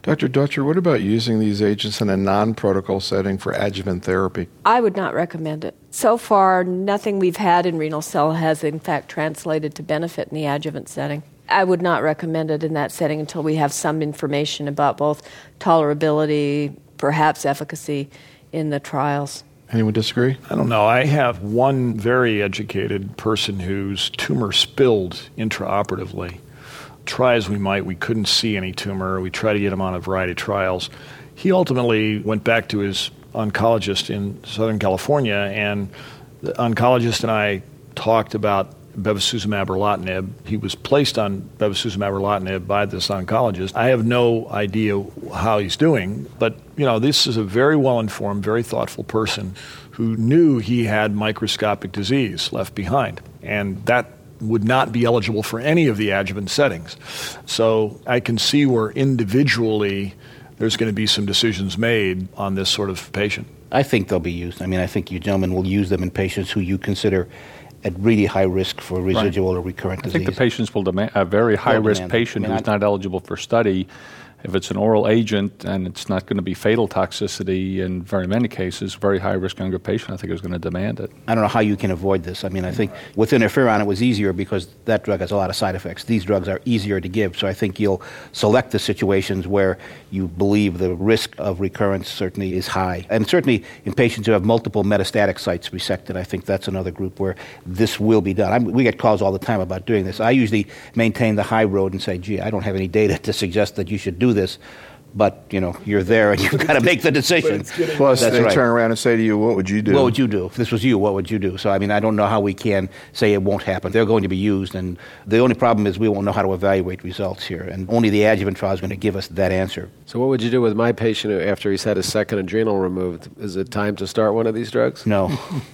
Dr. Dutcher, what about using these agents in a non-protocol setting for adjuvant therapy? I would not recommend it. So far, nothing we've had in renal cell has in fact translated to benefit in the adjuvant setting. I would not recommend it in that setting until we have some information about both tolerability, perhaps efficacy in the trials. Anyone disagree? I don't know. I have one very educated person whose tumor spilled intraoperatively. Try as we might, we couldn't see any tumor. We tried to get him on a variety of trials. He ultimately went back to his oncologist in Southern California, and the oncologist and I talked about bevacizumab erlotinib. He was placed on bevacizumab erlotinib by this oncologist. I have no idea how he's doing, but this is a very well-informed, very thoughtful person who knew he had microscopic disease left behind, and that would not be eligible for any of the adjuvant settings. So I can see where individually there's going to be some decisions made on this sort of patient. I think they'll be used. I think you gentlemen will use them in patients who you consider at really high risk for residual or recurrent disease. I think the patients will demand a very high-risk patient who's not eligible for study. If it's an oral agent and it's not going to be fatal toxicity in very many cases, very high-risk younger patient, I think is going to demand it. I don't know how you can avoid this. I think with interferon it was easier because that drug has a lot of side effects. These drugs are easier to give, so I think you'll select the situations where you believe the risk of recurrence certainly is high. And certainly in patients who have multiple metastatic sites resected, I think that's another group where this will be done. We get calls all the time about doing this. I usually maintain the high road and say, gee, I don't have any data to suggest that you should do this, but you're there and you've got to make the decision. Plus, they turn around and say to you, what would you do? What would you do? If this was you, what would you do? So, I don't know how we can say it won't happen. They're going to be used, and the only problem is we won't know how to evaluate results here, and only the adjuvant trial is going to give us that answer. So what would you do with my patient after he's had his second adrenal removed? Is it time to start one of these drugs? No.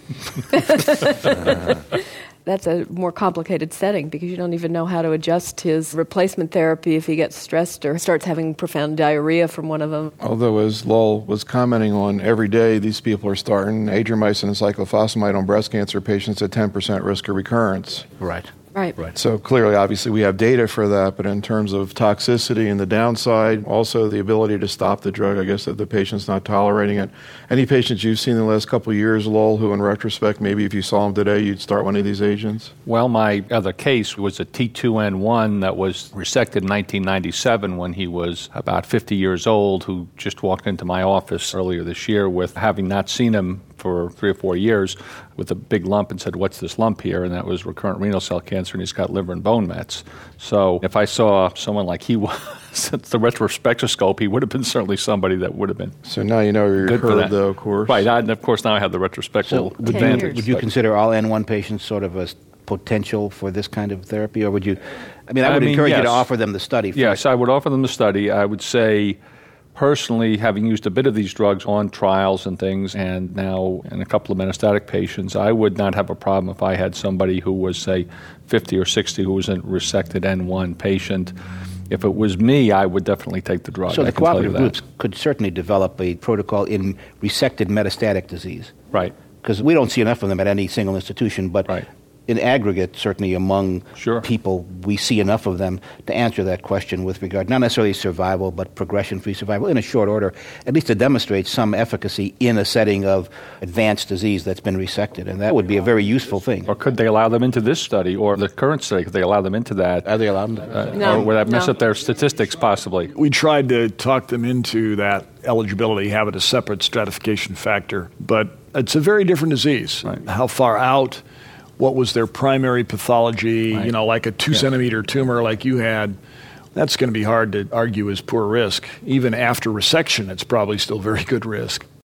That's a more complicated setting because you don't even know how to adjust his replacement therapy if he gets stressed or starts having profound diarrhea from one of them. Although, as Lowell was commenting on, every day these people are starting adriamycin and cyclophosphamide on breast cancer patients at 10% risk of recurrence. Right. Right. So clearly, obviously, we have data for that, but in terms of toxicity and the downside, also the ability to stop the drug, I guess that the patient's not tolerating it. Any patients you've seen in the last couple of years, Lowell, who in retrospect, maybe if you saw them today, you'd start one of these agents? Well, my other case was a T2N1 that was resected in 1997 when he was about 50 years old, who just walked into my office earlier this year with having not seen him for 3 or 4 years with a big lump and said, what's this lump here? And that was recurrent renal cell cancer, and he's got liver and bone mets. So if I saw someone like he was at the retrospectroscope, he would have been certainly somebody that would have been. So now you know you're heard, though, of course. Right, and of course now I have the retrospectal advantage. Would you consider all N1 patients sort of as potential for this kind of therapy? Or would you, I would encourage you to offer them the study first. Yes, I would offer them the study. I would say, personally, having used a bit of these drugs on trials and things, and now in a couple of metastatic patients, I would not have a problem if I had somebody who was, say, 50 or 60 who was a resected N1 patient. If it was me, I would definitely take the drug. So the cooperative groups could certainly develop a protocol in resected metastatic disease. Right. Because we don't see enough of them at any single institution, but in aggregate, certainly among people, we see enough of them to answer that question with regard, not necessarily survival, but progression-free survival in a short order, at least to demonstrate some efficacy in a setting of advanced disease that's been resected. And that would be a very useful thing. Or could they allow them into this study or the current study? Could they allow them into that? Are they allowed to? No. Or would that mess up their statistics possibly? We tried to talk them into that eligibility, have it a separate stratification factor, but it's a very different disease. Right. How far out? What was their primary pathology, like a 2-centimeter tumor like you had, that's going to be hard to argue as poor risk. Even after resection, it's probably still very good risk.